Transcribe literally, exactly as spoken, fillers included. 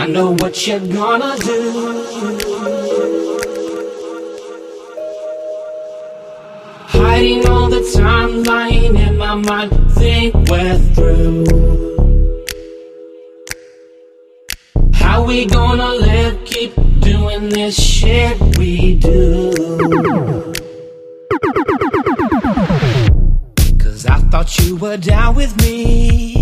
I know what you're gonna do. Hiding all the time, lying in my mind, think we're through. How we gonna live, keep doing this shit we do? Cause I thought you were down with me.